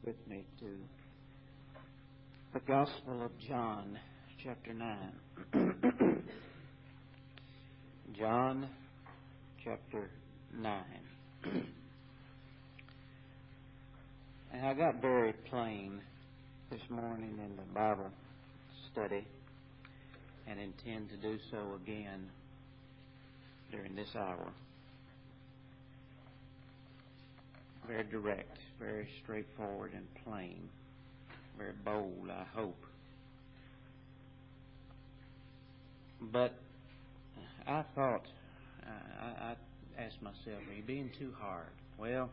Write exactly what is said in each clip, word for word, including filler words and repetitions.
with me to the Gospel of John, chapter nine. John, chapter nine. And I got very plain this morning in the Bible study and intend to do so again during this hour. Very direct, very straightforward and plain, very bold, I hope. But I thought, I, I asked myself, are you being too hard? Well,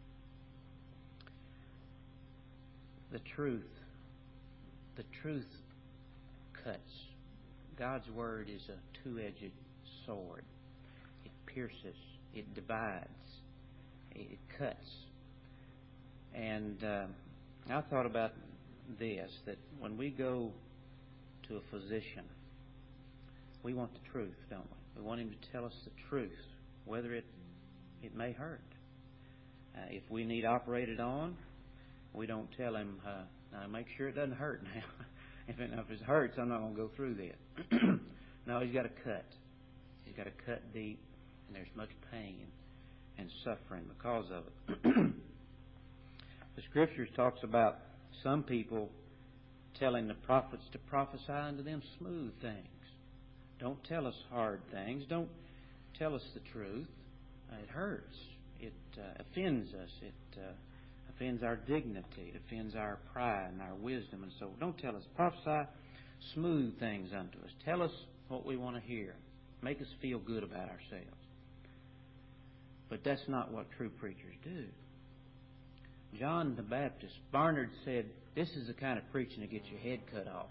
the truth, the truth cuts. God's Word is a two-edged sword. It pierces, it divides, it cuts. And uh, I thought about this, that when we go to a physician, we want the truth, don't we? We want him to tell us the truth, whether it it may hurt. Uh, if we need operated on, we don't tell him, uh, now make sure it doesn't hurt now. if, it, if it hurts, I'm not going to go through that. No, he's got to cut. He's got to cut deep, and there's much pain and suffering because of it. The Scriptures talks about some people telling the prophets to prophesy unto them smooth things. Don't tell us hard things. Don't tell us the truth. Uh, it hurts. It uh, offends us. It uh, offends our dignity. It offends our pride and our wisdom. And so don't tell us. Prophesy smooth things unto us. Tell us what we want to hear. Make us feel good about ourselves. But that's not what true preachers do. John the Baptist, Barnard said, this is the kind of preaching that gets your head cut off.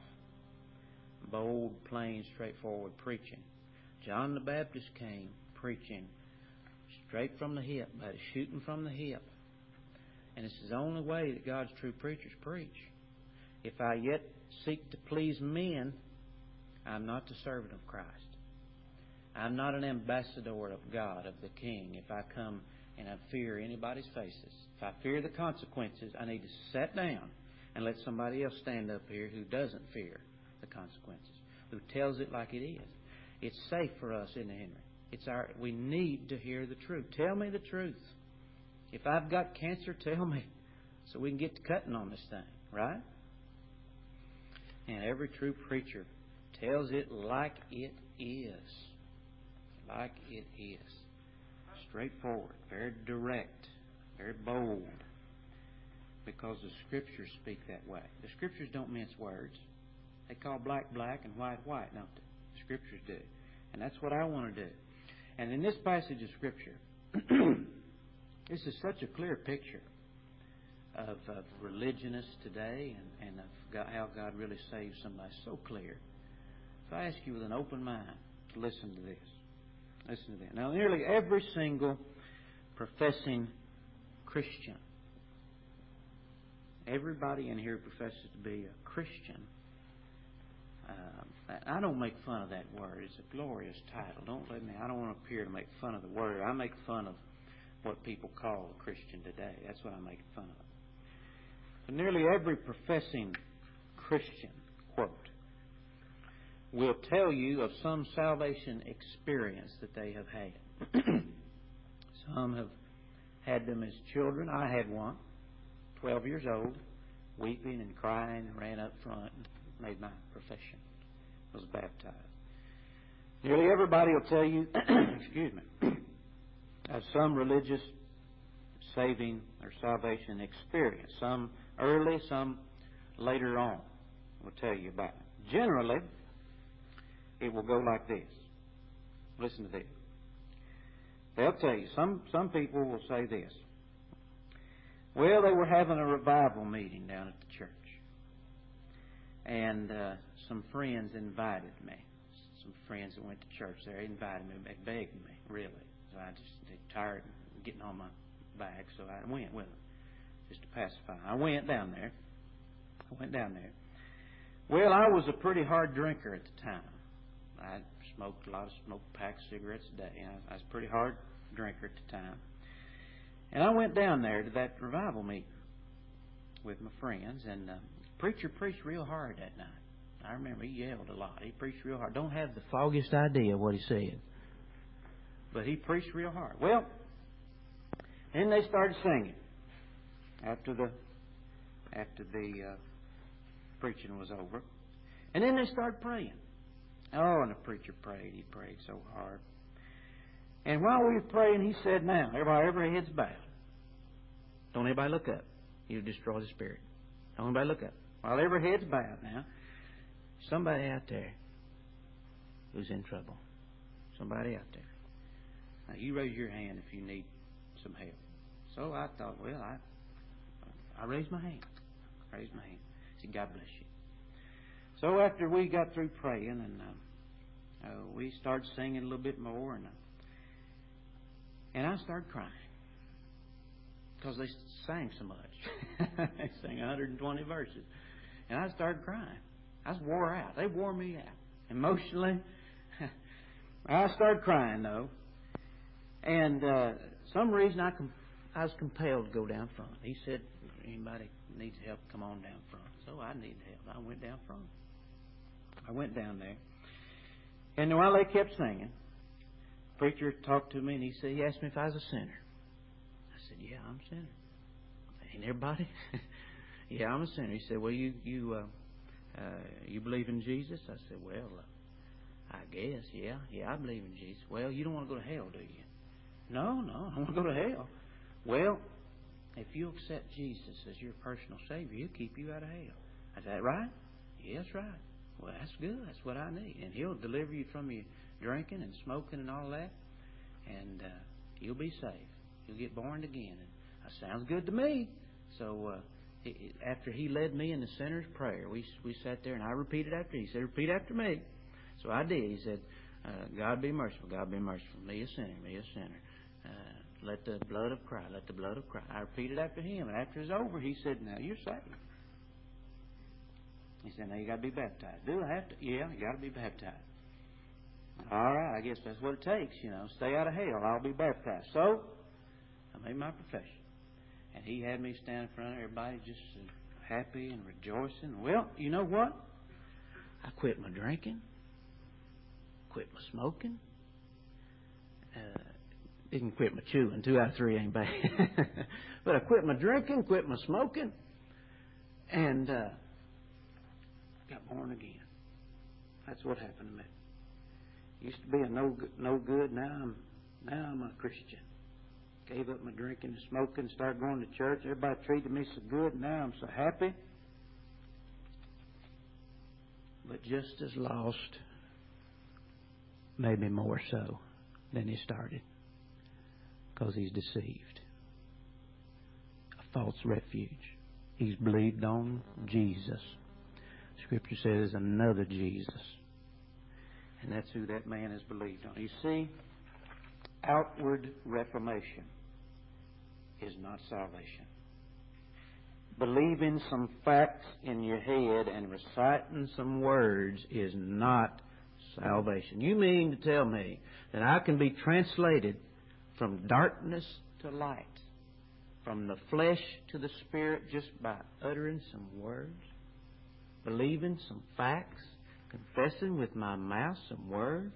Bold, plain, straightforward preaching. John the Baptist came preaching straight from the hip, by shooting from the hip. And it's the only way that God's true preachers preach. If I yet seek to please men, I'm not the servant of Christ. I'm not an ambassador of God, of the King, if I come and I fear anybody's faces. If I fear the consequences, I need to sit down and let somebody else stand up here who doesn't fear the consequences, who tells it like it is. It's safe for us, isn't it, Henry? It's our. We need to hear the truth. Tell me the truth. If I've got cancer, tell me, so we can get to cutting on this thing, right? And every true preacher tells it like it is. Like it is. Straightforward, very direct, very bold, because the Scriptures speak that way. The Scriptures don't mince words. They call black black and white white, don't they? The Scriptures do. And that's what I want to do. And in this passage of Scripture, this is such a clear picture of, of religionists today and, and of God, how God really saves somebody. So clear. So I ask you with an open mind to listen to this. Listen to that. Now, nearly every single professing Christian, everybody in here professes to be a Christian. Uh, I don't make fun of that word. It's a glorious title. Don't let me. I don't want to appear to make fun of the word. I make fun of what people call a Christian today. That's what I'm making fun of. But nearly every professing Christian, quote, will tell you of some salvation experience that they have had. Some have had them as children. I had one, twelve years old, weeping and crying, and ran up front and made my profession, was baptized. Nearly everybody will tell you, excuse me, of some religious saving or salvation experience. Some early, some later on will tell you about it. Generally, it will go like this. Listen to this. They'll tell you, some, some people will say this. Well, they were having a revival meeting down at the church. And uh, some friends invited me. Some friends that went to church there invited me, they begged me, really. So I just tired of getting on my back, so I went with them, just to pacify. I went down there. I went down there. Well, I was a pretty hard drinker at the time. I smoked a lot of smoked pack cigarettes a day. I, I was a pretty hard drinker at the time. And I went down there to that revival meeting. with my friends, and uh, the preacher preached real hard that night. I remember he yelled a lot. He preached real hard. Don't have the foggiest idea what he said, but he preached real hard. Well, then they started singing after the after the uh, preaching was over, and then they started praying. Oh, and the preacher prayed. He prayed so hard. And while we were praying, he said, "Now, everybody, every head's bowed. Don't anybody look up. You'll destroy the spirit. Don't anybody look up. While every head's bowed now, somebody out there who's in trouble. Somebody out there. Now, you raise your hand if you need some help." So I thought, well, I I raised my hand. I raised my hand. I said, "God bless you." So after we got through praying, and uh, uh, we started singing a little bit more, and uh, and I started crying because they sang so much. They sang one hundred twenty verses, and I started crying. I was wore out. They wore me out emotionally. I started crying though, and uh, some reason I com- I was compelled to go down front. He said, "Anybody needs help, come on down front." So I needed help. I went down front. I went down there, and while they kept singing, the preacher talked to me, and he said, he asked me if I was a sinner. I said, "Yeah, I'm a sinner." "Ain't everybody?" "Yeah, I'm a sinner." He said, "Well, you you uh, uh, you believe in Jesus?" I said, "Well, uh, I guess, yeah, yeah, I believe in Jesus." "Well, you don't want to go to hell, do you?" "No, no, I don't want to go to hell." "Well, if you accept Jesus as your personal Savior, He'll keep you out of hell." "Is that right?" "Yes, right." "Well, that's good. That's what I need. And He'll deliver you from your drinking and smoking and all that, and uh, you'll be saved. You'll get born again." And that sounds good to me. So uh, it, it, after he led me in the sinner's prayer, we we sat there, and I repeated after him. He said, "Repeat after me." So I did. He said, uh, "God be merciful. God be merciful. Me a sinner. Me a sinner. Uh, let the blood of Christ. Let the blood of Christ." I repeated after him, and after it was over, he said, "Now you're saved." He said, "Now you got to be baptized." "Do I have to?" "Yeah, you got to be baptized." "All right, I guess that's what it takes, you know. Stay out of hell. I'll be baptized." So I made my profession, and he had me stand in front of everybody, just uh, happy and rejoicing. Well, you know what? I quit my drinking, quit my smoking, uh, didn't quit my chewing. Two out of three ain't bad, but I quit my drinking, quit my smoking, and uh, got born again. That's what happened to me. Used to be a no no good. Now I'm now I'm a Christian. Gave up my drinking and smoking. Started going to church. Everybody treated me so good. Now I'm so happy. But just as lost, maybe more so than he started, because he's deceived. A false refuge. He's believed on Jesus. Scripture says another Jesus. And that's who that man has believed on. You see, outward reformation is not salvation. Believing some facts in your head and reciting some words is not salvation. You mean to tell me that I can be translated from darkness to light, from the flesh to the spirit, just by uttering some words? Believing some facts? Confessing with my mouth some words?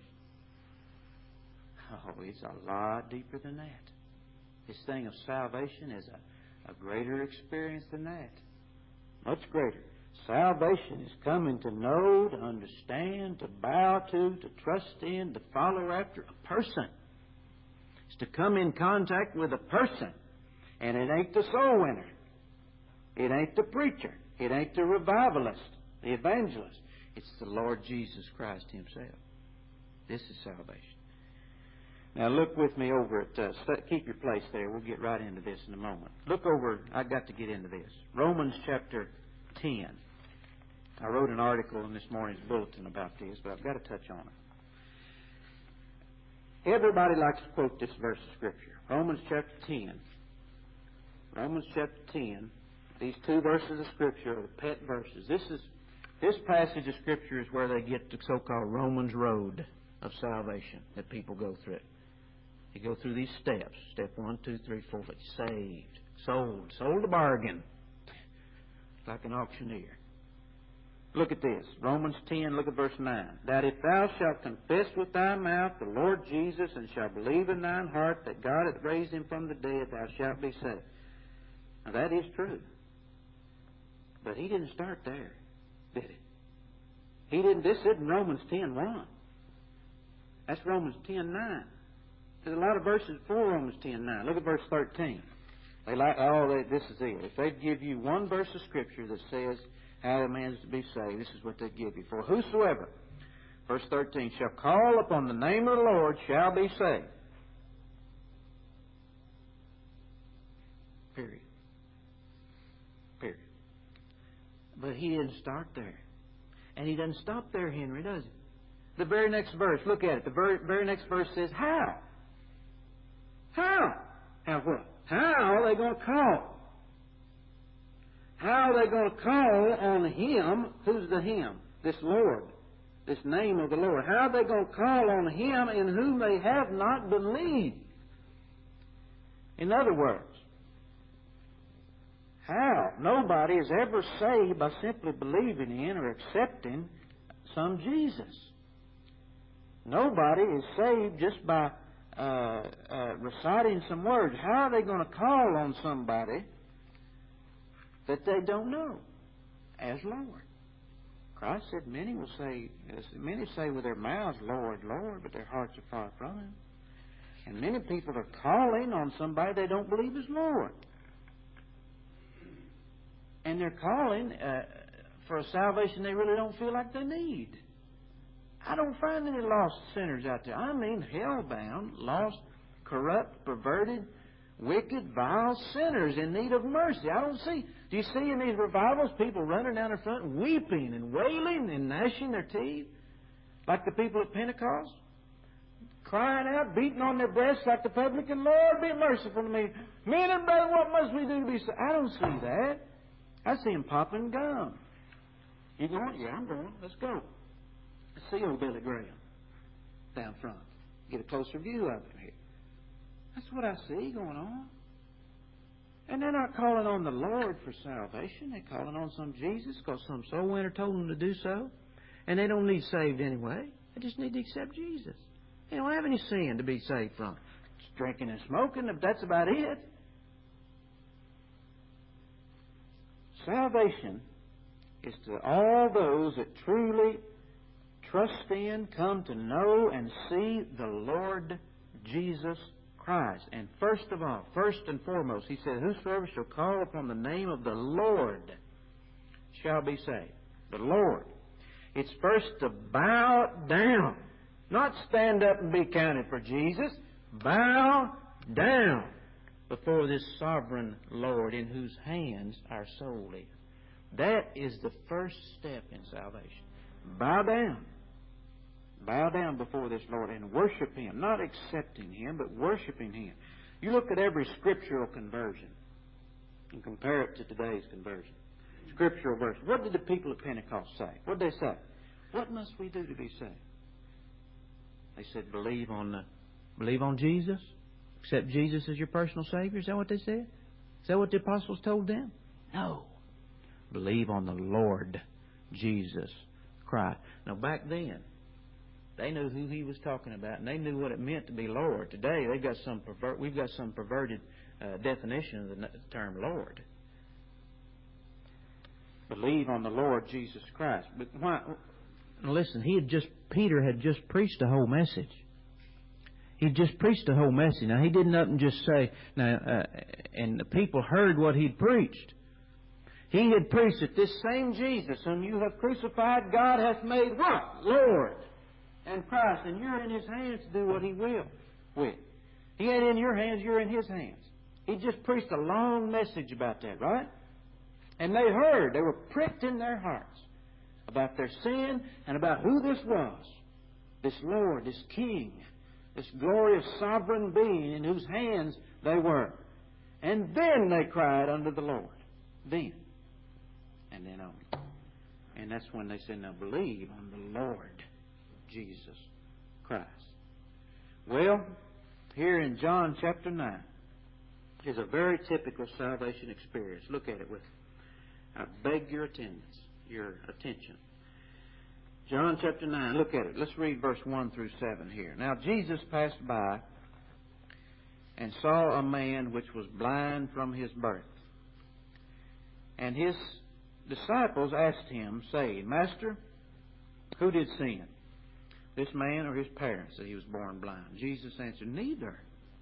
Oh, it's a lot deeper than that. This thing of salvation is a, a greater experience than that. Much greater. Salvation is coming to know, to understand, to bow to, to trust in, to follow after a person. It's to come in contact with a person. And it ain't the soul winner. It ain't the preacher. It ain't the revivalist, the evangelist. It's the Lord Jesus Christ Himself. This is salvation. Now look with me over at, uh, keep your place there. We'll get right into this in a moment. Look over, I've got to get into this. Romans chapter ten. I wrote an article in this morning's bulletin about this, but I've got to touch on it. Everybody likes to quote this verse of Scripture. Romans chapter ten. Romans chapter ten. These two verses of Scripture are the pet verses. This is This passage of Scripture is where they get the so-called Romans road of salvation that people go through. They go through these steps. Step one, two, three, four. Saved, sold, sold a bargain. like an auctioneer. Look at this. Romans ten, look at verse nine. That if thou shalt confess with thy mouth the Lord Jesus, and shalt believe in thine heart that God hath raised him from the dead, thou shalt be saved. Now that is true. But he didn't start there, did he? He didn't. This isn't Romans ten one. That's Romans ten nine. There's a lot of verses before Romans ten nine. Look at verse thirteen. They like, oh, they, this is it. If they'd give you one verse of Scripture that says how a man is to be saved, this is what they'd give you. For whosoever, verse thirteen, shall call upon the name of the Lord shall be saved. Period. Period. But he didn't start there. And he doesn't stop there, Henry, does he? The very next verse, look at it. The very, very next verse says, how? How? How what? How are they going to call? How are they going to call on Him? Who's the Him? This Lord. This name of the Lord. How are they going to call on Him in whom they have not believed? In other words, how? Nobody is ever saved by simply believing in or accepting some Jesus. Nobody is saved just by uh, uh, reciting some words. How are they going to call on somebody that they don't know as Lord? Christ said, many will say, many say with their mouths, Lord, Lord, but their hearts are far from Him. And many people are calling on somebody they don't believe is Lord. And they're calling uh, for a salvation they really don't feel like they need. I don't find any lost sinners out there. I mean hell-bound, lost, corrupt, perverted, wicked, vile sinners in need of mercy. I don't see. Do you see in these revivals people running down in front weeping and wailing and gnashing their teeth like the people at Pentecost? Crying out, beating on their breasts like the publican, Lord, be merciful to me. Men and brethren, what must we do to be saved? I don't see that. I see them popping gum. You going? Yeah, I'm going. Let's go. I see old Billy Graham down front. Get a closer view of him here. That's what I see going on. And they're not calling on the Lord for salvation. They're calling on some Jesus because some soul winner told them to do so. And they don't need saved anyway. They just need to accept Jesus. They don't have any sin to be saved from. It's drinking and smoking, that's about it. Salvation is to all those that truly trust in, come to know and see the Lord Jesus Christ. And first of all, first and foremost, He said, whosoever shall call upon the name of the Lord shall be saved. The Lord. It's first to bow down. Not stand up and be counted for Jesus. Bow down before this sovereign Lord in whose hands our soul is. That is the first step in salvation. Bow down. Bow down before this Lord and worship Him. Not accepting Him, but worshiping Him. You look at every scriptural conversion and compare it to today's conversion. Scriptural verse. What did the people at Pentecost say? What did they say? What must we do to be saved? They said, believe on the, believe on Jesus. Accept Jesus as your personal Savior. Is that what they said? Is that what the apostles told them? No. Believe on the Lord Jesus Christ. Now back then, they knew who He was talking about, and they knew what it meant to be Lord. Today, they've got some pervert, we've got some perverted uh, definition of the term Lord. Believe on the Lord Jesus Christ. But why? Now listen, he had just Peter had just preached a whole message. He just preached a whole message. Now he didn't up and just say, now, uh, and the people heard what he'd preached. He had preached that this same Jesus whom you have crucified, God hath made what? Lord and Christ. And you're in His hands to do what He will with. He ain't in your hands, you're in His hands. He just preached a long message about that, right? And they heard, they were pricked in their hearts about their sin and about who this was. This Lord, this King, this glorious sovereign being in whose hands they were. And then they cried unto the Lord. Then. And then on. And that's when they said, now believe on the Lord Jesus Christ. Well, here in John chapter nine is a very typical salvation experience. Look at it with me. I beg your attendance, your attention. John chapter nine, look at it. Let's read verse one through seven here. Now Jesus passed by and saw a man which was blind from his birth. And his disciples asked him, saying, Master, who did sin, this man or his parents, that he was born blind? Jesus answered, Neither.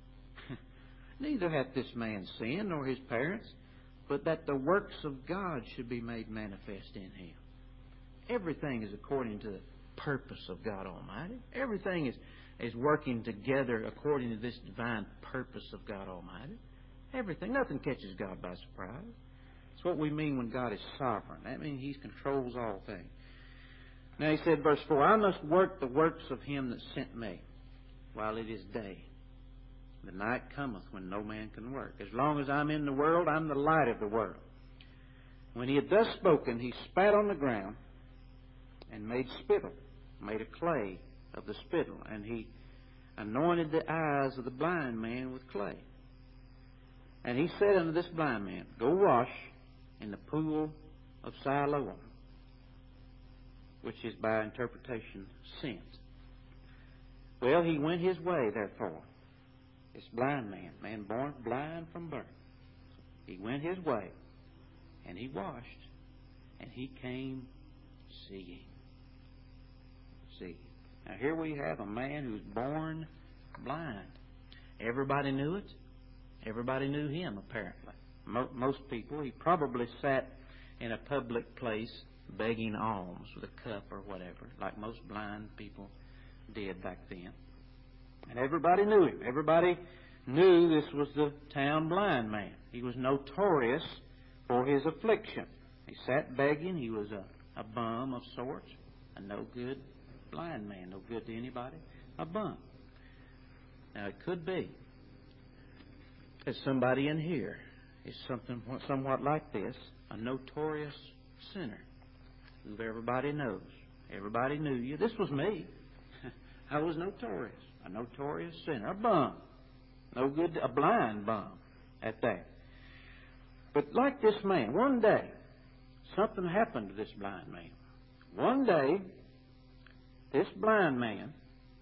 Neither hath this man sinned nor his parents, but that the works of God should be made manifest in him. Everything is according to the purpose of God Almighty. Everything is, is working together according to this divine purpose of God Almighty. Everything. Nothing catches God by surprise. That's what we mean when God is sovereign. That means He controls all things. Now He said, verse four, I must work the works of Him that sent me while it is day. The night cometh when no man can work. As long as I'm in the world, I'm the light of the world. When He had thus spoken, He spat on the ground and made spittle, made a clay of the spittle, and He anointed the eyes of the blind man with clay. And He said unto this blind man, Go wash in the pool of Siloam, which is by interpretation sent. Well, he went his way, therefore. This blind man, man born blind from birth, he went his way, and he washed, and he came seeing. See. Now here we have a man who's born blind. Everybody knew it. Everybody knew him, apparently. Mo- most people. He probably sat in a public place begging alms with a cup or whatever, like most blind people did back then. And everybody knew him. Everybody knew this was the town blind man. He was notorious for his affliction. He sat begging. He was a, a bum of sorts, a no good blind man, no good to anybody, a bum. Now it could be that somebody in here is something somewhat like this, a notorious sinner who everybody knows. Everybody knew you. This was me. I was notorious. A notorious sinner. A bum. No good, a blind bum at that. But like this man, one day, something happened to this blind man. One day, this blind man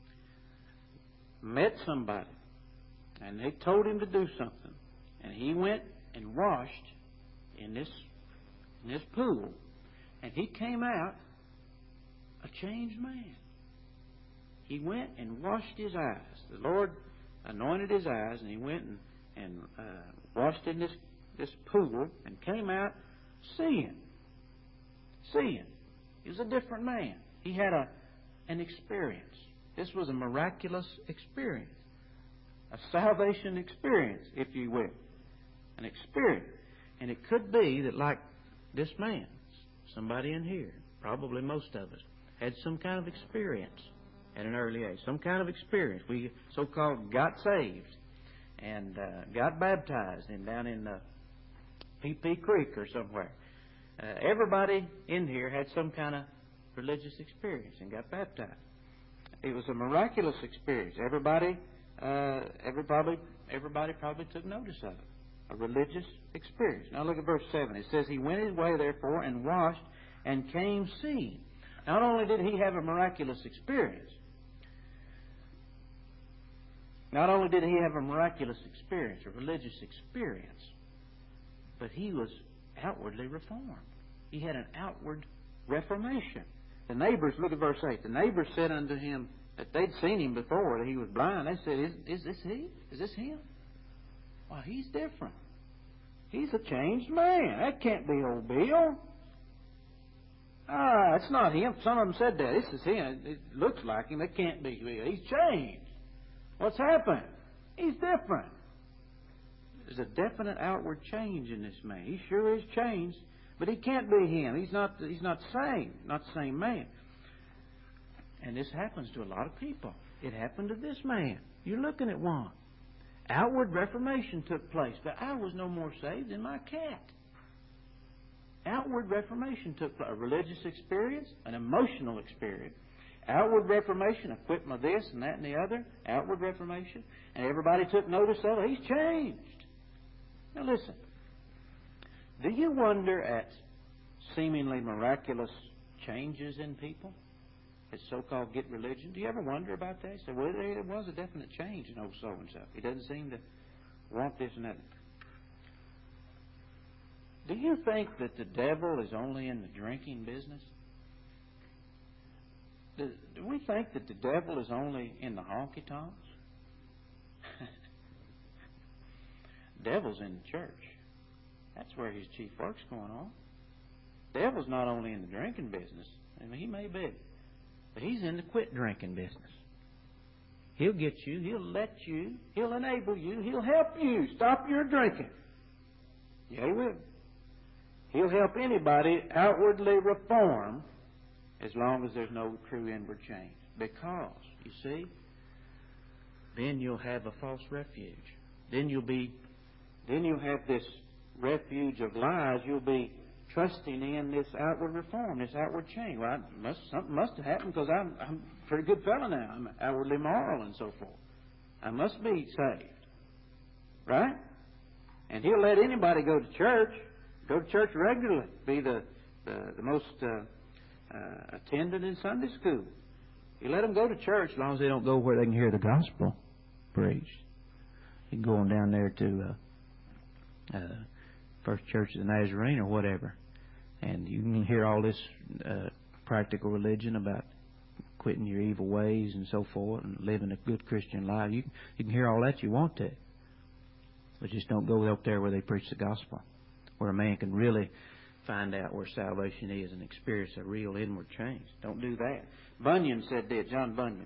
met somebody, and they told him to do something. And he went and washed in this, in this pool, and he came out a changed man. He went and washed his eyes. The Lord anointed his eyes, and he went and, and uh, washed in this, this pool and came out seeing. Seeing. He was a different man. He had a an experience. This was a miraculous experience. A salvation experience, if you will. An experience. And it could be that like this man, somebody in here, probably most of us, had some kind of experience at an early age. Some kind of experience. We so-called got saved and uh, got baptized and down in uh, Pee Pee Creek or somewhere. Uh, everybody in here had some kind of religious experience and got baptized. It was a miraculous experience. Everybody, uh, everybody, everybody probably took notice of it. A religious experience. Now look at verse seven. It says, He went his way, therefore, and washed, and came seeing. Not only did he have a miraculous experience, not only did he have a miraculous experience, a religious experience, but he was outwardly reformed. He had an outward reformation. The neighbors, look at verse eight. The neighbors said unto him that they'd seen him before, that he was blind. They said, Is, is this he? Is this him? Well, he's different. He's a changed man. That can't be old Bill. Ah, it's not him. Some of them said that. This is him. It looks like him. It can't be Bill. He's changed. What's happened? He's different. There's a definite outward change in this man. He sure is changed, but he can't be him. He's not. He's not the same. Not the same man. And this happens to a lot of people. It happened to this man. You're looking at one. Outward reformation took place, but I was no more saved than my cat. Outward reformation took place. A religious experience, an emotional experience. Outward reformation, a quitting of this and that and the other. Outward reformation. And everybody took notice of it. He's changed. Now listen. Do you wonder at seemingly miraculous changes in people. It's so-called get religion. Do you ever wonder about that? You say, well, there was a definite change in old so-and-so. He doesn't seem to want this and that. Do you think that the devil is only in the drinking business? Do, do we think that the devil is only in the honky-tonks? The devil's in the church. That's where his chief work's going on. The devil's not only in the drinking business. I mean, he may be. But he's in the quit drinking business. He'll get you. He'll let you. He'll enable you. He'll help you stop your drinking. Yeah, he will. He'll help anybody outwardly reform as long as there's no true inward change. Because, you see, then you'll have a false refuge. Then you'll be, then you'll have this refuge of lies. You'll be trusting in this outward reform, this outward change. Well, I must, something must have happened because I'm, I'm a pretty good fellow now. I'm outwardly moral and so forth. I must be saved. Right? And he'll let anybody go to church, go to church regularly, be the, the, the most uh, uh, attended in Sunday school. You let them go to church as long as they don't go where they can hear the gospel preached. You can go on down there to uh, uh, First Church of the Nazarene or whatever, and you can hear all this uh, practical religion about quitting your evil ways and so forth and living a good Christian life. You, you can hear all that you want to, but just don't go up there where they preach the gospel, where a man can really find out where salvation is and experience a real inward change. Don't do that. Bunyan said that, John Bunyan.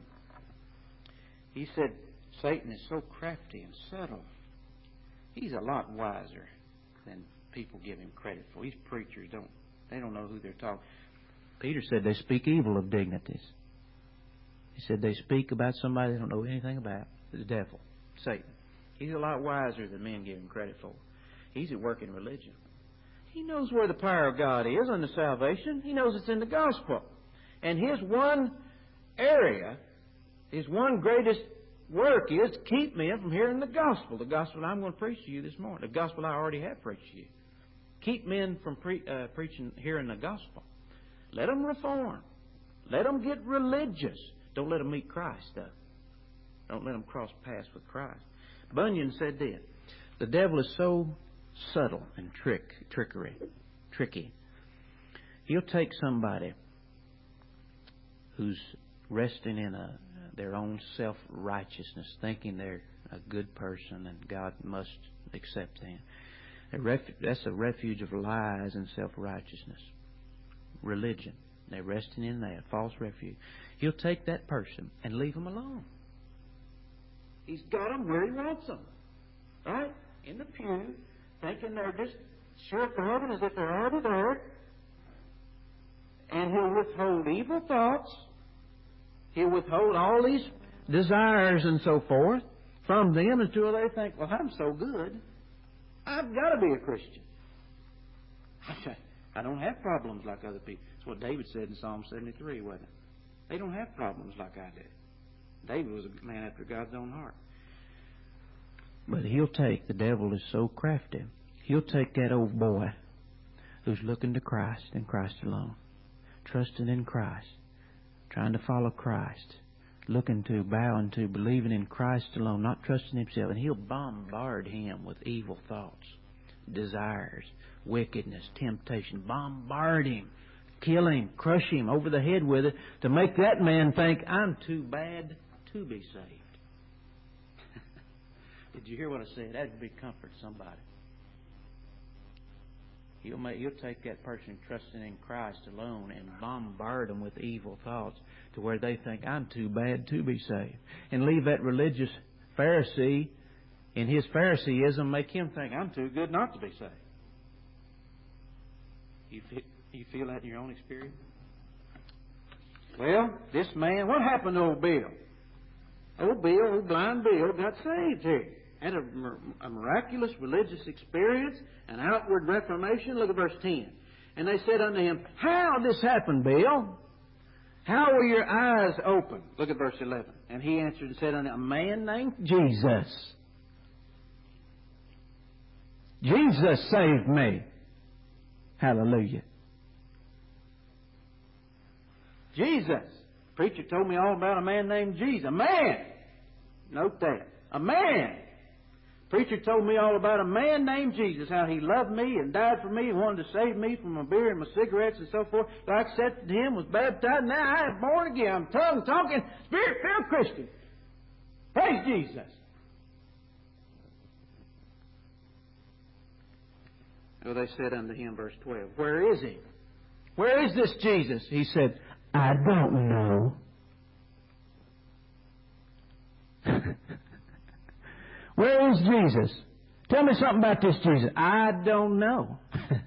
He said, Satan is so crafty and subtle. He's a lot wiser than people give him credit for. These preachers don't, they don't know who they're talking. Peter said they speak evil of dignities. He said they speak about somebody they don't know anything about. The devil, Satan. He's a lot wiser than men give him credit for. He's at work in religion. He knows where the power of God is unto salvation. He knows it's in the gospel. And his one area, his one greatest work is to keep men from hearing the gospel. The gospel I'm going to preach to you this morning. The gospel I already have preached to you. Keep men from pre- uh, preaching, hearing the gospel. Let them reform. Let them get religious. Don't let them meet Christ, though. Don't let them cross paths with Christ. Bunyan said this, the devil is so subtle and trick, trickery, tricky. He'll take somebody who's resting in a, their own self-righteousness, thinking they're a good person and God must accept them. A ref- that's a refuge of lies and self-righteousness. Religion. They're resting in that false refuge. He'll take that person and leave them alone. He's got them where he wants them. Right? In the pew, thinking they're just sure for heaven as if they're already there. And he'll withhold evil thoughts. He'll withhold all these desires and so forth from them until they think, well, I'm so good, I've got to be a Christian. I don't have problems like other people. That's what David said in Psalm seventy-three, wasn't it? They don't have problems like I did. David was a man after God's own heart. But he'll take, the devil is so crafty, he'll take that old boy who's looking to Christ and Christ alone, trusting in Christ, trying to follow Christ, looking to, bowing to, believing in Christ alone, not trusting himself, and he'll bombard him with evil thoughts, desires, wickedness, temptation. Bombard him, kill him, crush him over the head with it to make that man think, I'm too bad to be saved. Did you hear what I said? That'd be comfort to somebody. He'll, make, he'll take that person trusting in Christ alone and bombard them with evil thoughts to where they think, I'm too bad to be saved. And leave that religious Pharisee in his Phariseeism, make him think, I'm too good not to be saved. You feel, you feel that in your own experience? Well, this man, what happened to old Bill? Old Bill, old blind Bill, got saved here. Had a, a miraculous religious experience, an outward reformation. Look at verse ten. And they said unto him, how this happened, Bill? How were your eyes opened? Look at verse eleven. And he answered and said unto them, a man named Jesus. Jesus saved me. Hallelujah. Jesus. Preacher told me all about a man named Jesus. A man! Note that. A man! Preacher told me all about a man named Jesus, how he loved me and died for me and wanted to save me from my beer and my cigarettes and so forth. So I accepted him, was baptized, now I am born again. I'm tongue talking, spirit-filled Christian. Praise Jesus. So they said unto him, verse twelve, where is he? Where is this Jesus? He said, I don't know. Where is Jesus? Tell me something about this Jesus. I don't know.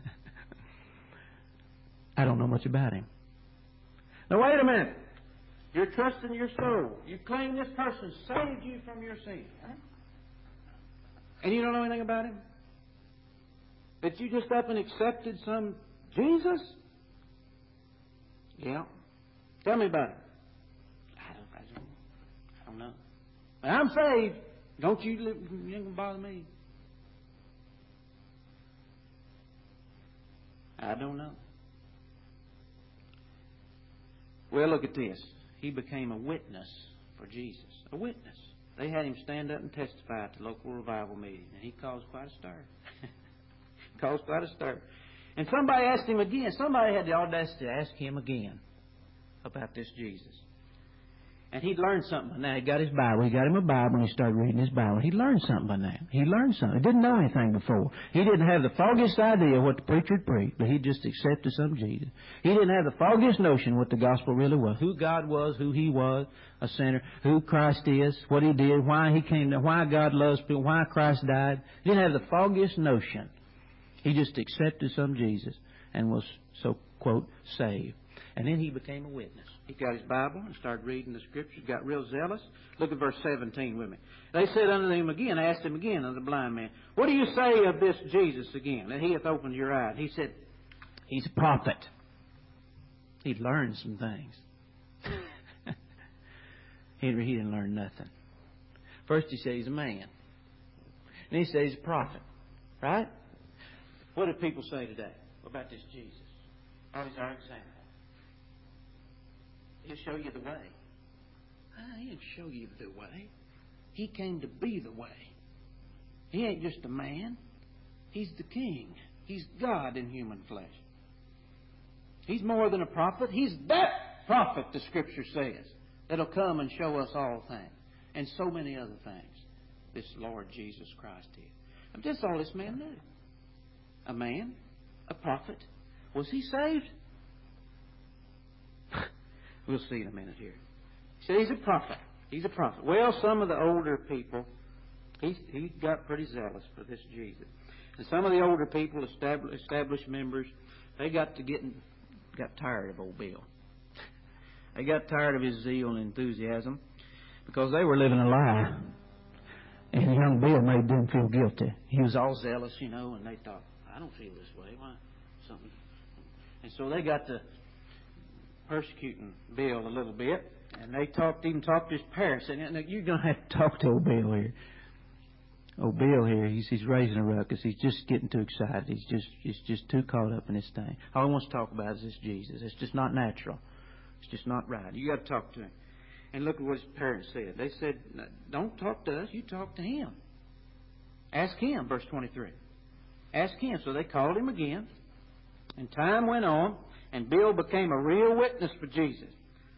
I don't know much about him. Now wait a minute. You're trusting your soul. You claim this person saved you from your sin. Huh? And you don't know anything about him? That you just up and accepted some Jesus? Yeah. Tell me about him. I don't, I don't, I don't know. I'm saved. Don't you live, you ain't going to bother me. I don't know. Well, look at this. He became a witness for Jesus. A witness. They had him stand up and testify at the local revival meeting, and he caused quite a stir. caused quite a stir. And somebody asked him again. Somebody had the audacity to ask him again about this Jesus. And he'd learned something by now. He got his Bible. He got him a Bible and he started reading his Bible. He learned something by now. He learned something. He didn't know anything before. He didn't have the foggiest idea what the preacher had preached, but he just accepted some Jesus. He didn't have the foggiest notion what the gospel really was, who God was, who He was, a sinner, who Christ is, what He did, why He came, why God loves people, why Christ died. He didn't have the foggiest notion. He just accepted some Jesus and was, so, quote, saved. And then he became a witness. He got his Bible and started reading the Scriptures, got real zealous. Look at verse seventeen with me. They said unto him again, asked him again, unto the blind man, what do you say of this Jesus again, that He hath opened your eyes? He said, He's a prophet. He'd learned some things. he, he didn't learn nothing. First he said he's a man. Then he said he's a prophet. Right? What do people say today about this Jesus? Oh, he's our example. He'll show you the way. Ah, he didn't show you the way. He came to be the way. He ain't just a man. He's the King. He's God in human flesh. He's more than a prophet. He's that prophet, the Scripture says, that'll come and show us all things. And so many other things this Lord Jesus Christ did. And that's all this man knew. A man, a prophet. Was he saved? We'll see in a minute here. He said he's a prophet. He's a prophet. Well, some of the older people, he he got pretty zealous for this Jesus. And some of the older people, established, established members, they got to getting got tired of old Bill. They got tired of his zeal and enthusiasm because they were living a lie. And young Bill made them feel guilty. He was all zealous, you know, and they thought, I don't feel this way. Why? Something. And so they got to persecuting Bill a little bit, and they talked, even talked to his parents. Said, "You're going to have to talk to old Bill here. Old Bill here, he's he's raising a ruckus. He's just getting too excited. He's just he's just too caught up in this thing. All he wants to talk about is this Jesus. It's just not natural. It's just not right. You got to talk to him." And look at what his parents said. They said, "Don't talk to us. You talk to him. Ask him." Verse twenty-three. Ask him. So they called him again, and time went on. And Bill became a real witness for Jesus.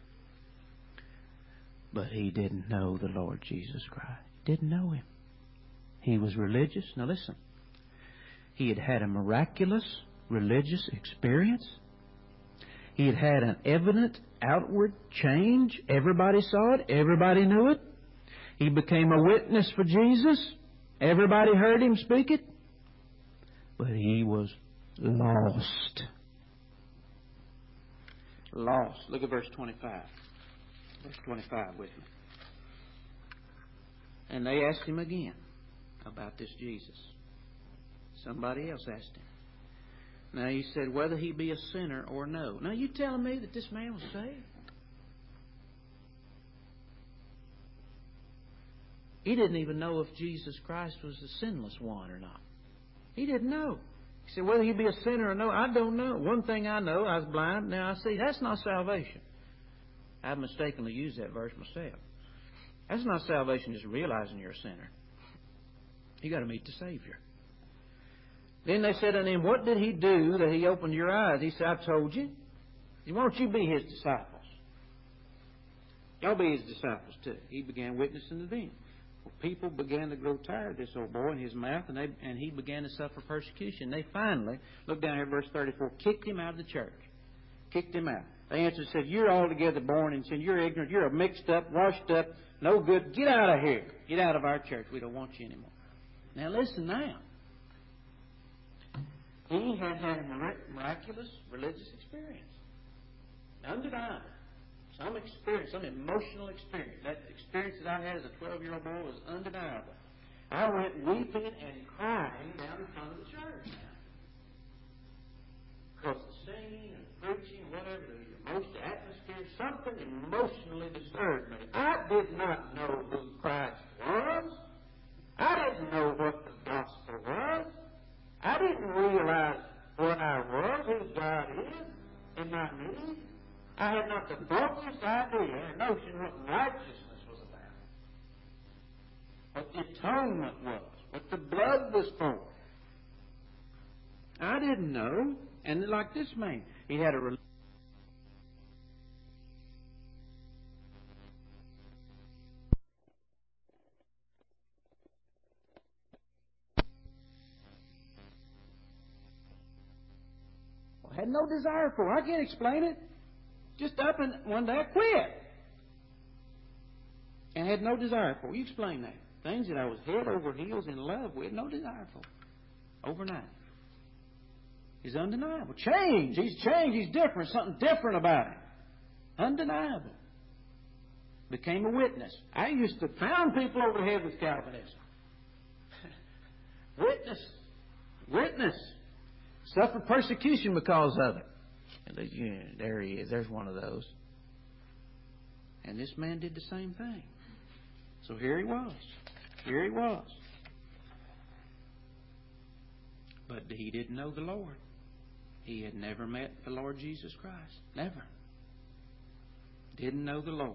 But he didn't know the Lord Jesus Christ. Didn't know Him. He was religious. Now listen. He had had a miraculous religious experience. He had had an evident outward change. Everybody saw it. Everybody knew it. He became a witness for Jesus. Everybody heard him speak it. But he was lost. Lost. Look at verse twenty-five. Verse twenty-five with me. And they asked him again about this Jesus. Somebody else asked him. Now he said whether he be a sinner or no. Now you telling me that this man was saved? He didn't even know if Jesus Christ was the sinless one or not. He didn't know. He said, whether he be a sinner or no, I don't know. One thing I know, I was blind, now I see. That's not salvation. I've mistakenly used that verse myself. That's not salvation, just realizing you're a sinner. You got to meet the Savior. Then they said unto him, what did he do that he opened your eyes? He said, I told you. Why don't you be his disciples? Y'all be his disciples too. He began witnessing to them. Well, people began to grow tired of this old boy in his mouth, and, they, and he began to suffer persecution. They finally, look down here at verse thirty-four, kicked him out of the church. Kicked him out. They answered and said, you're altogether born in sin. You're ignorant. You're mixed up, washed up, no good. Get out of here. Get out of our church. We don't want you anymore. Now listen now. He had had a miraculous religious experience. Undeniable. Some experience, some emotional experience. That experience that I had as a twelve-year-old boy was undeniable. I went weeping and crying down in front of the church now. Because the singing and preaching, whatever, the emotional atmosphere, something emotionally disturbed me. I did not know who Christ was. I didn't know what the gospel was. I didn't realize what I was, who God is, in my need. I had not the faintest idea or notion what righteousness was about, what the atonement was, what the blood was for. I didn't know. And like this man, he had a I had no desire for it. I can't explain it. Just up and one day I quit. And had no desire for it. You explain that. Things that I was head over heels in love with, no desire for. Overnight. He's undeniable. Change. He's changed. He's different. Something different about him. Undeniable. Became a witness. I used to pound people over the head with Calvinism. Witness. Witness. Suffered persecution because of it. And they, yeah, there he is. There's one of those. And this man did the same thing. So here he was. Here he was. But he didn't know the Lord. He had never met the Lord Jesus Christ. Never. Didn't know the Lord.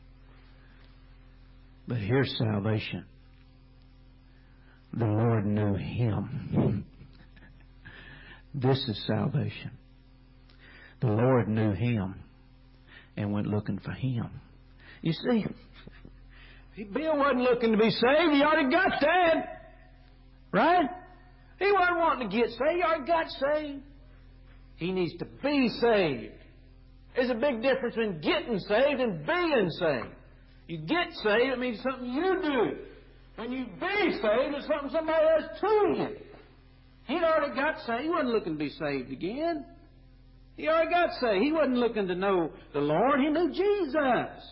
But here's salvation. The Lord knew him. This is salvation. The Lord knew him and went looking for him. You see, Bill wasn't looking to be saved. He already got that. Right? He wasn't wanting to get saved. He already got saved. He needs to be saved. There's a big difference between getting saved and being saved. You get saved, it means something you do. When you be saved, it's something somebody does to you. He'd already got saved. He wasn't looking to be saved again. He already got saved. He wasn't looking to know the Lord. He knew Jesus.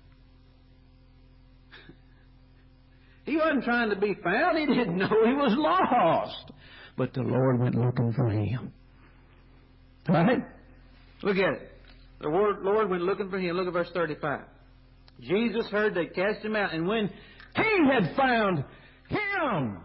He wasn't trying to be found. He didn't know he was lost. But the Lord went looking for him. Right? Look at it. The Lord went looking for him. Look at verse thirty-five. Jesus heard they cast him out, and when he had found him,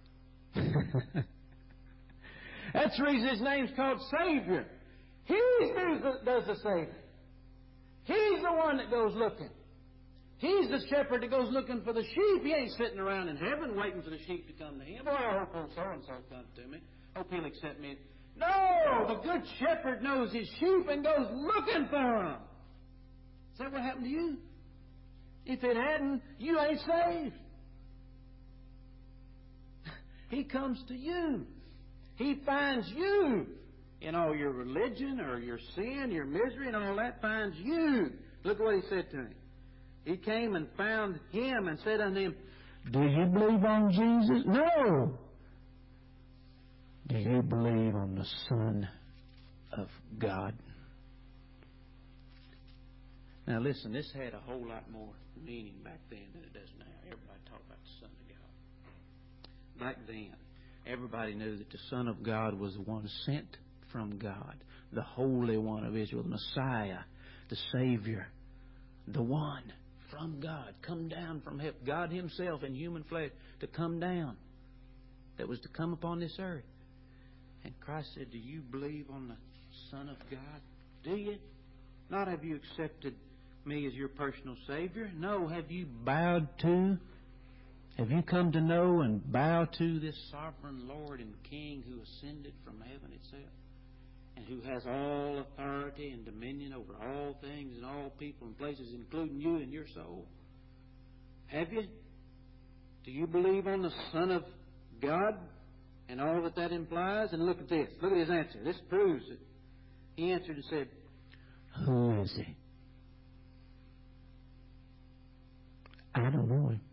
that's the reason his name's called Savior. He's who does the saving. He's the one that goes looking. He's the shepherd that goes looking for the sheep. He ain't sitting around in heaven waiting for the sheep to come to him. Boy, I hope old so-and-so comes to me. Hope he'll accept me. No! The good shepherd knows his sheep and goes looking for them. Is that what happened to you? If it hadn't, you ain't saved. He comes to you. He finds you. In all your religion or your sin, your misery and all that, finds you. Look what he said to him. He came and found him and said unto him, do you believe on Jesus? No. Do you believe on the Son of God? Now listen, this had a whole lot more meaning back then than it does now. Everybody talked about the Son of God. Back then, everybody knew that the Son of God was the one sent from God, the Holy One of Israel, the Messiah, the Savior, the one from God, come down from heaven, God Himself in human flesh to come down, that was to come upon this earth. And Christ said, do you believe on the Son of God? Do you? Not have you accepted me as your personal Savior? No. Have you bowed to, have you come to know and bow to this sovereign Lord and King who ascended from heaven itself and who has all authority and dominion over all things and all people and places, including you and your soul? Have you? Do you believe on the Son of God and all that that implies? And look at this. Look at his answer. This proves it. He answered and said, "Who is he?" I don't know him.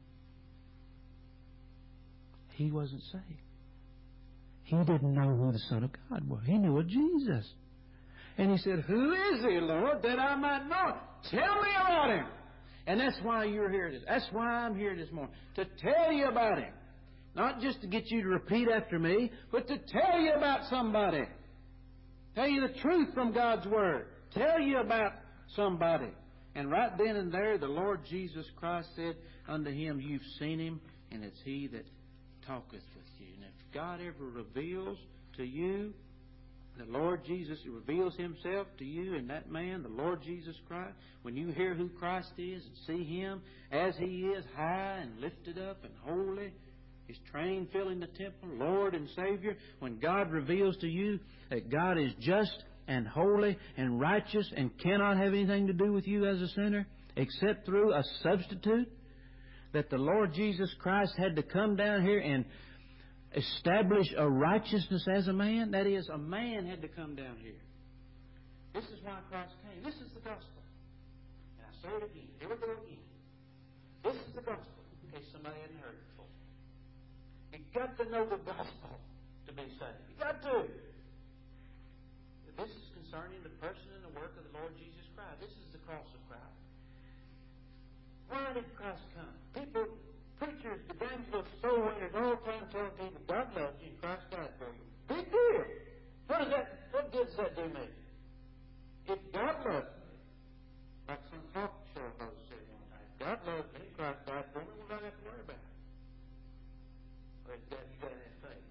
He wasn't saved. He didn't know who the Son of God was. He knew a Jesus. And he said, "Who is he, Lord, that I might know? Tell me about him." And that's why you're here. That's why I'm here this morning. To tell you about him. Not just to get you to repeat after me, but to tell you about somebody. Tell you the truth from God's Word. Tell you about somebody. And right then and there, the Lord Jesus Christ said unto him, "You've seen him, and it's he that talketh with you." And if God ever reveals to you, the Lord Jesus reveals Himself to you in that man, the Lord Jesus Christ, when you hear who Christ is and see Him as He is, high and lifted up and holy, His train filling the temple, Lord and Savior, when God reveals to you that God is just and holy and righteous and cannot have anything to do with you as a sinner except through a substitute, that the Lord Jesus Christ had to come down here and establish a righteousness as a man. That is, a man had to come down here. This is why Christ came. This is the gospel. And I say it again. Here we go again. This is the gospel, in case somebody hadn't heard it before. You've got to know the gospel to be saved. You've got to. This is concerning the person and the work of the Lord Jesus Christ. This is the cross of Christ. Why did Christ come? People, preachers, evangelists, soul winners, all the time telling people God loves you and Christ died for you. Big deal. What does that? What good does that do me? If God loves me, like some talk show host said one time, God loves me, Christ died for me, what do I have to worry about? Or is that you got to have faith?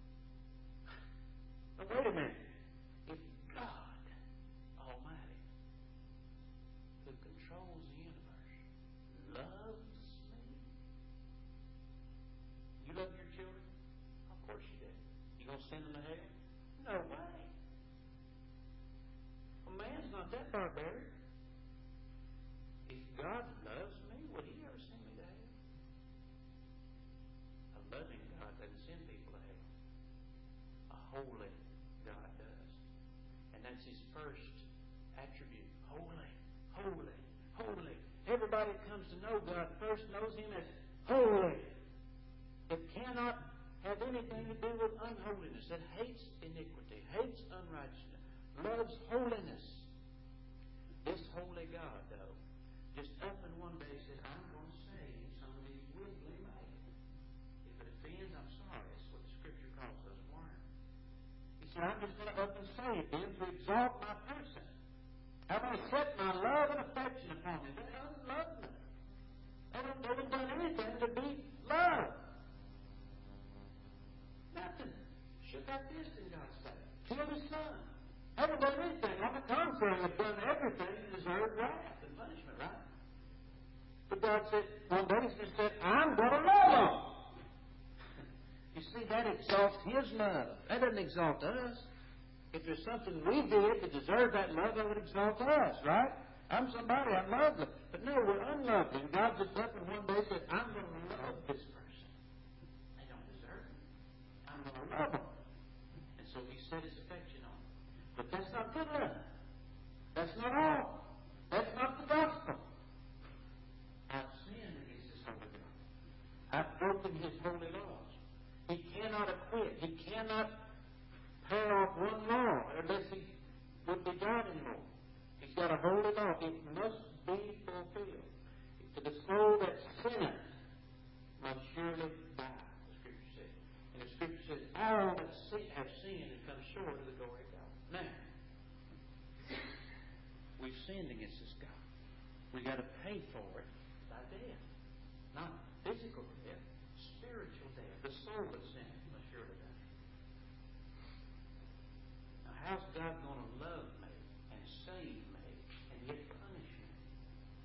Now wait a minute. If God Almighty, who controls the universe, loves me. You love your children? Of course you do. You going to send them to hell? No way. Well, man's not that barbaric. If God loves me, would He ever send me to hell? A loving God doesn't send people to hell. A holy God does. And that's His first attribute. Holy, holy, holy. Everybody that comes to know God first knows Him as holy. It cannot have anything to do with unholiness. It hates iniquity, hates unrighteousness, loves holiness. This holy God, though, just up and one day said, "I'm going to save some of these wiggly men. If it offends, I'm sorry." That's what the Scripture calls us worms. He said, "I'm just going to up and save them to exalt my person. I'm going to set my love and affection upon them." They don't love me. They don't, they haven't done anything to be loved. Nothing. Shook our fist in God's face. Killed His Son. Haven't done anything. On the contrary, have done everything to deserve wrath and punishment, right? But God said, one day He just said, "I'm going to love them." You see, that exalts His love. That doesn't exalt us. If there's something we did to deserve that love, that would exalt us, right? I'm somebody, I'm lovely. But no, we're unlovely. And God just up and one day said, "I'm going to love this person. They don't deserve it. I'm going to love them." And so He set His affection on them. But that's not good enough. That's not all. That's not the gospel. I've sinned against His holy God. I've broken His holy laws. He cannot acquit. He cannot pay off one law unless He would be God anymore. He's got a holy law. It must be fulfilled. To the soul that sinneth must surely die, the Scripture says. And the Scripture says, all that have sinned and come short of the glory of God. Now, we've sinned against this God. We've got to pay for it by death. Not physical death, spiritual death. The soul that sinned must surely die. Now, how's God going to love me and save me and yet punish me?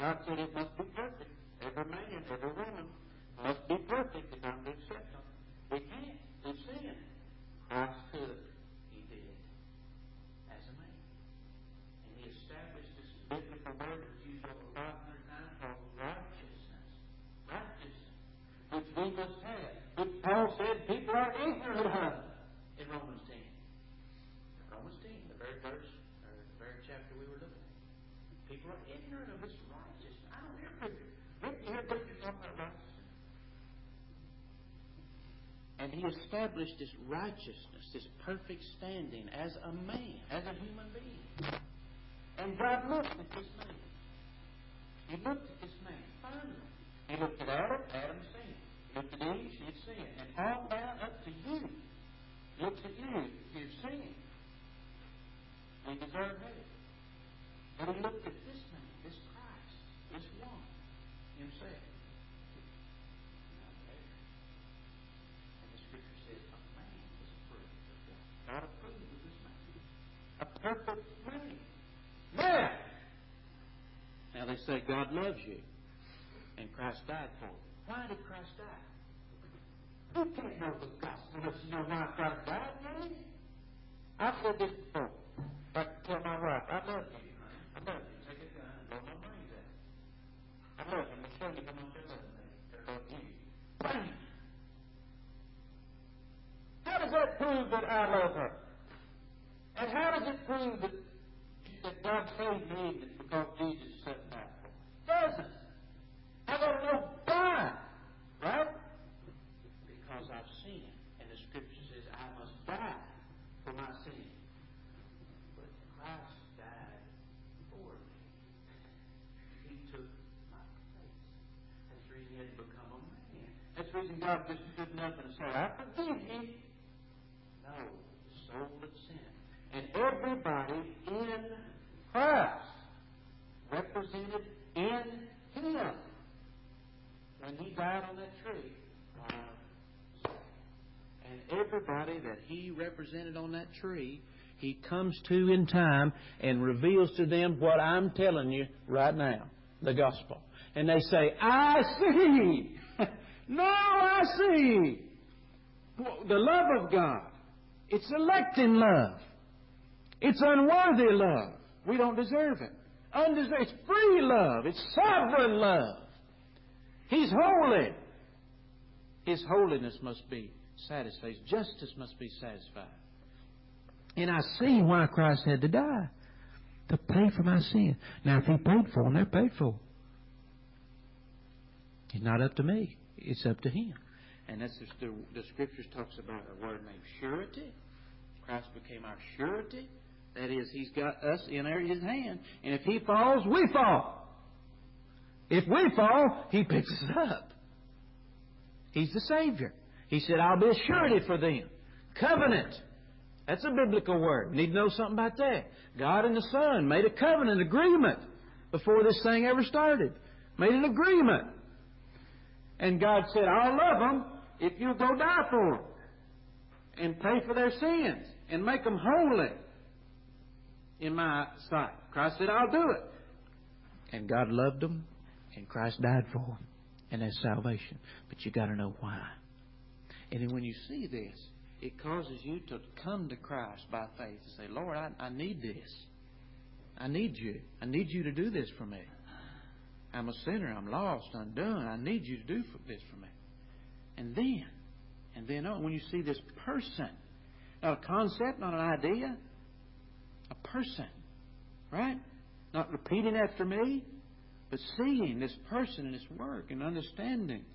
God said it must be perfect. Every man, every woman must be perfect if I'm to accept them. We can't. We've sinned. Christ could. He did. As a man. And He established this biblical word that's used over five hundred times called righteousness. Righteousness. Which we must have. Which Paul said people are ignorant of in Romans ten. Romans ten, the very verse, or the very chapter we were looking at. People are ignorant of this righteousness. I don't hear preachers. Look, you hear preachers talking about righteousness. And He established this righteousness, this perfect standing as a man, as a human being. And God looked at this man. He looked at this man finally. He looked at Adam, Adam sinned. He looked at Eve, she had sinned. And all down up to you. Looks at you, you've sinned. We deserve hell. But He looked at this man, this Christ, this one, Himself. God approved of this man. A perfect man. Man! Now they say God loves you. And Christ died for you. Why did Christ die? You can't know the gospel unless you know why Christ died, man. I've said this before. I can tell my wife, I love you. I love you. Take a gun and blow my brains out. I love you. I'm going to show you how much I love you. I love you. Bang! How does that prove that I love her? And how does it prove that, that God saved me because Jesus set back for me? It doesn't. I got to know why. Right? Because I've sinned. And the Scripture says I must die for my sin. But Christ died for me. He took my place. That's the reason He had to become a man. That's the reason God just stood nothing and said, I forgive you. No, the soul that sinned. And everybody in Christ, represented in Him. When He died on that tree, uh, and everybody that He represented on that tree, He comes to in time and reveals to them what I'm telling you right now, the gospel. And they say, I see. No, I see. The love of God. It's electing love. It's unworthy love. We don't deserve it. Undeserved. It's free love. It's sovereign love. He's holy. His holiness must be satisfied. His justice must be satisfied. And I see why Christ had to die. To pay for my sin. Now, if He paid for them, they're paid for. It's not up to me. It's up to Him. And that's just the, the Scriptures talks about a word named surety. Christ became our surety. That is, He's got us in His hand. And if He falls, we fall. If we fall, He picks us up. He's the Savior. He said, I'll be a surety for them. Covenant. That's a biblical word. You need to know something about that. God and the Son made a covenant agreement before this thing ever started. Made an agreement. And God said, I'll love them if you'll go die for them. And pay for their sins. And make them holy in my sight. Christ said, I'll do it. And God loved them. And Christ died for them. And that's salvation. But you got to know why. And then when you see this, it causes you to come to Christ by faith and say, Lord, I, I need this. I need you. I need you to do this for me. I'm a sinner. I'm lost, undone. I need you to do this for me. And then, and then on, when you see this person, not a concept, not an idea, a person, right? Not repeating after me, but seeing this person and His work and understanding.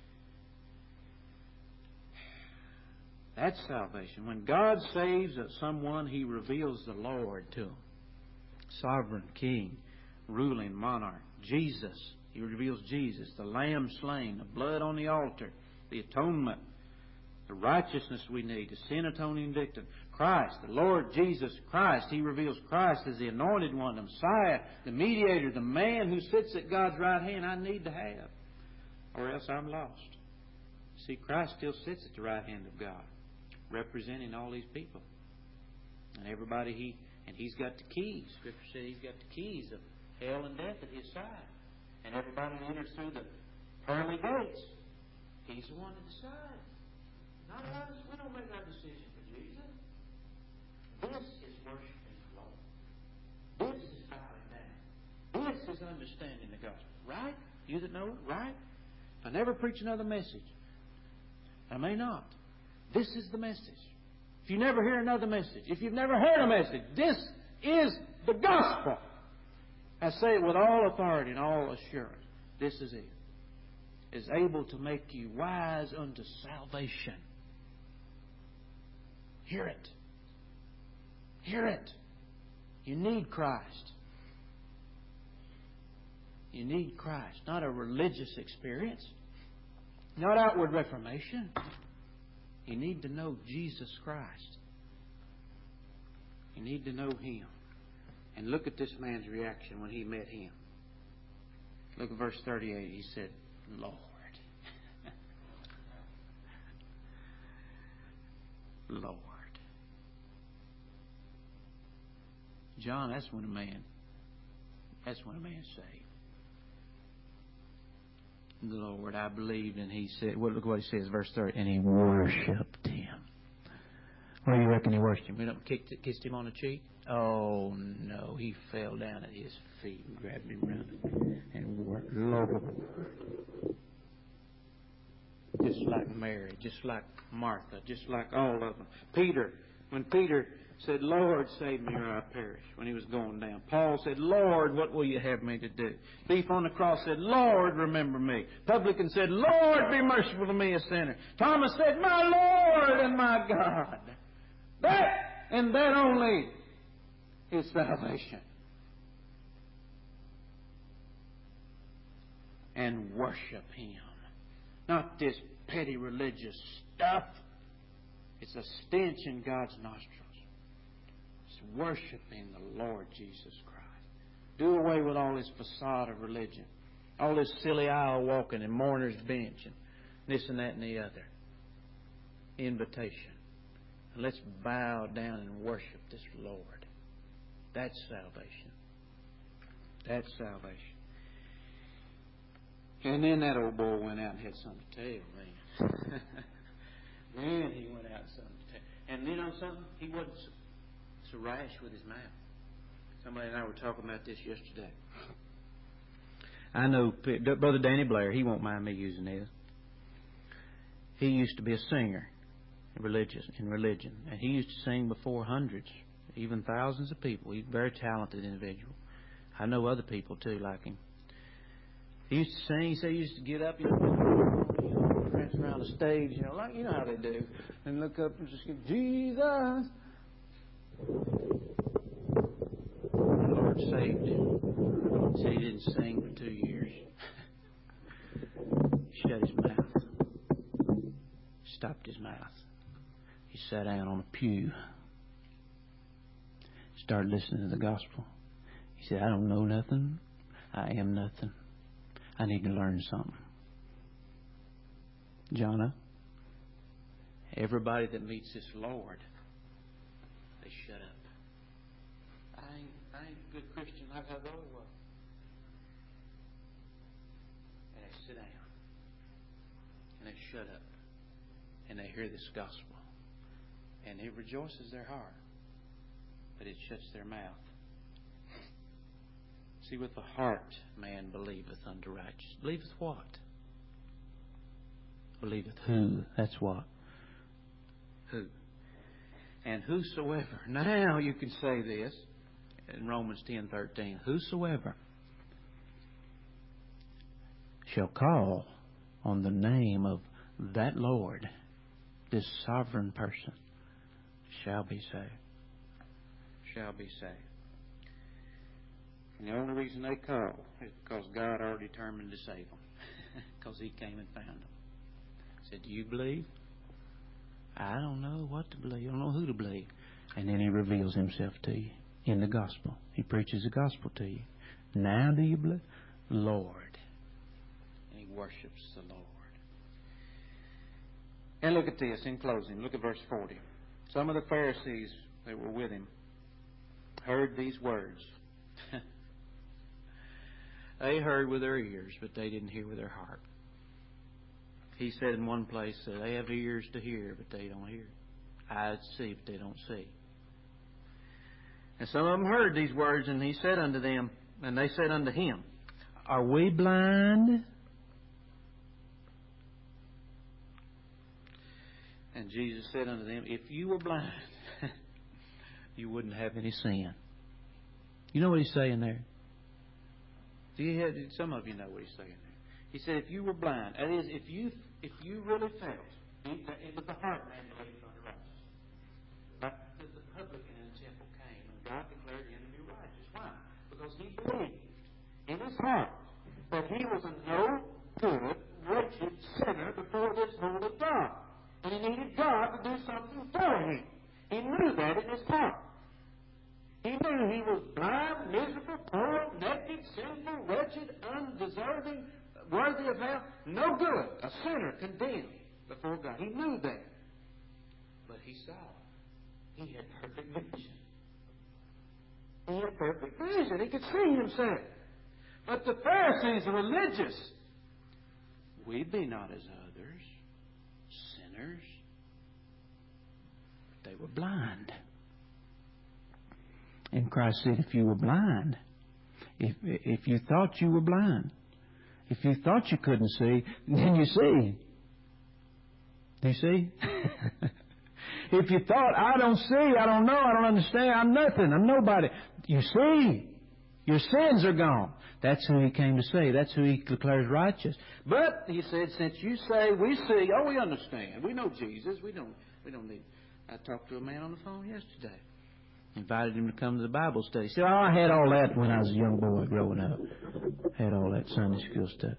That's salvation. When God saves someone, He reveals the Lord to them. Sovereign King, ruling monarch, Jesus. He reveals Jesus, the Lamb slain, the blood on the altar, the atonement, the righteousness we need, the sin atoning victim. Christ, the Lord Jesus Christ. He reveals Christ as the anointed one, the Messiah, the mediator, the man who sits at God's right hand I need to have, or else I'm lost. See, Christ still sits at the right hand of God, representing all these people. And everybody, He and He's got the keys. Scripture says He's got the keys of hell and death at His side. And everybody that enters through the pearly gates, He's the one that decides. Not us. We don't make our decision for Jesus. This is worshiping the Lord. This is bowing down. This is understanding the gospel. Right? You that know it, right? I never preach another message. I may not. This is the message. If you never hear another message, if you've never heard a message, this is the gospel. I say it with all authority and all assurance. This is it. Is able to make you wise unto salvation. Hear it. Hear it. You need Christ. You need Christ. Not a religious experience. Not outward reformation. You need to know Jesus Christ. You need to know Him. And look at this man's reaction when he met Him. Look at verse thirty-eight. He said, Lord. Lord. John, that's when a man, that's when a man's saved. The Lord, I believed, and he said, well, look what he says, verse thirty, and he worshipped Him. What do you reckon he worshipped Him? Went up and kicked, kissed Him on the cheek? Oh, no. He fell down at His feet and grabbed Him round and worked. Lord. Just like Mary, just like Martha, just like all of them. Peter, when Peter said, Lord, save me or I perish, when he was going down. Paul said, Lord, what will you have me to do? Thief on the cross said, Lord, remember me. Publican said, Lord, be merciful to me, a sinner. Thomas said, my Lord and my God. That and that only is salvation. And worship Him. Not this petty religious stuff. It's a stench in God's nostrils. It's worshiping the Lord Jesus Christ. Do away with all this facade of religion. All this silly aisle walking and mourner's bench and this and that and the other. Invitation. And let's bow down and worship this Lord. That's salvation. That's salvation. And then that old boy went out and had something to tell, man. Then he went out and something to tell. And you know something? He wasn't so, so rash with his mouth. Somebody and I were talking about this yesterday. I know Brother Danny Blair, he won't mind me using this. He used to be a singer in religious in religion. And he used to sing before hundreds, even thousands of people. He's a very talented individual. I know other people too like him. He used to sing. He said he used to get up, you know, prance around the stage, you know, like you know how they do, and look up and just go, Jesus. The Lord saved him. He said he didn't sing for two years. He shut his mouth. Stopped his mouth. He sat down on a pew. Started listening to the gospel. He said, I don't know nothing. I am nothing. I need to learn something. Jonah, everybody that meets this Lord, they shut up. I ain't, I ain't a good Christian like I thought I was. And they sit down. And they shut up. And they hear this gospel. And it rejoices their heart. But it shuts their mouth. See, with the heart man believeth unto righteousness. Believeth what? Believeth who? That's what. Who? And whosoever. Now you can say this in Romans ten thirteen. Whosoever shall call on the name of that Lord, this sovereign person, shall be saved. Shall be saved. And the only reason they call is because God already determined to save them. Because He came and found them. Said, do you believe? I don't know what to believe. I don't know who to believe. And then He reveals Himself to you in the gospel. He preaches the gospel to you. Now do you believe? Lord. And he worships the Lord. And look at this in closing. Look at verse forty. Some of the Pharisees that were with him heard these words. They heard with their ears, but they didn't hear with their heart. He said in one place that they have ears to hear, but they don't hear. Eyes to see, but they don't see. And some of them heard these words, and he said unto them, and they said unto him, Are we blind? And Jesus said unto them, If you were blind, you wouldn't have any sin. You know what he's saying there? Do you have, some of you know what he's saying there. He said, if you were blind, that is, if you if you really felt, it was the heart man believed on the righteous. But the, the publican in the temple came, and God declared him to be righteous. Why? Because he believed in his heart that he was a no good, wretched sinner before this holy God. And he needed God to do something for him. He knew that in his heart. He knew he was blind, miserable, poor, naked, sinful, wretched, undeserving, worthy of hell, no good, a sinner condemned before God. He knew that. But he saw. He had perfect vision. He had perfect vision. He could see himself. But the Pharisees are religious. We be not as others, sinners. But they were blind. And Christ said, if you were blind, if if you thought you were blind, if you thought you couldn't see, then you see. Do you see? If you thought, I don't see, I don't know, I don't understand, I'm nothing, I'm nobody. You see. Your sins are gone. That's who he came to say. That's who he declares righteous. But, he said, since you say we see, oh, we understand. We know Jesus. We don't, we don't need... I talked to a man on the phone yesterday. Invited him to come to the Bible study. He said, oh, I had all that when I was a young boy growing up. Had all that Sunday school stuff.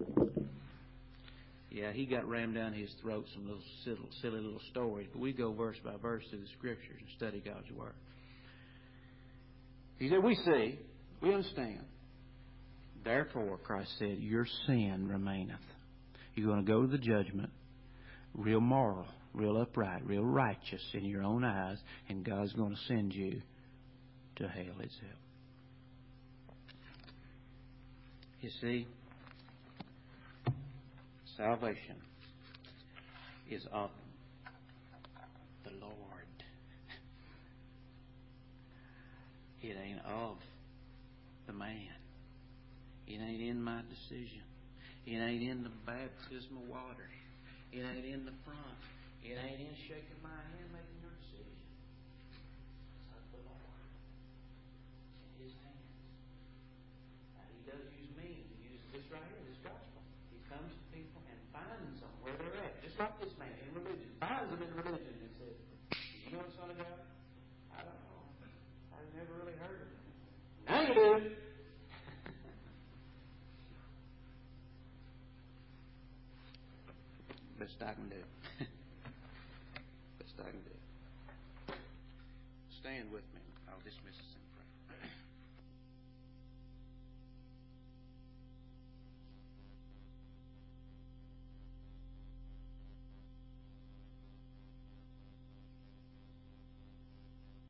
Yeah, he got rammed down his throat some little silly, silly little stories. But we go verse by verse through the Scriptures and study God's Word. He said, we see, we understand. Therefore, Christ said, your sin remaineth. You're going to go to the judgment, real moral, real upright, real righteous in your own eyes, and God's going to send you to hell itself. You see, salvation is of the Lord. It ain't of the man. It ain't in my decision. It ain't in the baptismal water. It ain't in the front. It ain't in shaking my hand making your decision. It's of the Lord. In His hands. Now, He does use me. He uses this right here, this gospel. He comes to people and finds them where they're at. Just like this man in religion. Finds them in religion and says, you know the Son of God? I don't know. I've never really heard of him. Now you do. Best I can do. Best I can do. Stand with me. I'll dismiss us.